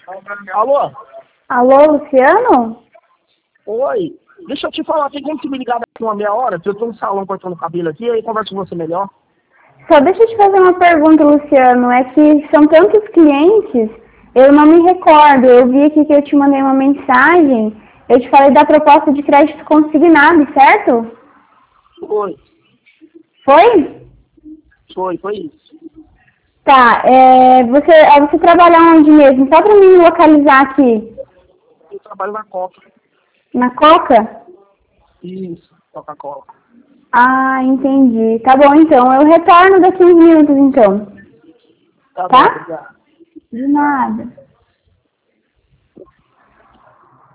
Alô? Alô, Luciano? Oi. Deixa eu te falar, tem como te me ligar daqui uma meia hora? Que eu tô no salão cortando cabelo aqui, aí converso com você melhor. Só deixa eu te fazer uma pergunta, Luciano. É que são tantos clientes, eu não me recordo. Eu vi aqui que eu te mandei uma mensagem. Eu te falei da proposta de crédito consignado, certo? Foi. Foi? Foi isso. Tá, você trabalha onde mesmo? Só para me localizar aqui. Eu trabalho na Copa. Na Coca? Isso, Coca-Cola. Ah, entendi. Tá bom, então. Eu retorno daqui uns minutos, então. Tá bom, Tá? obrigado. De nada.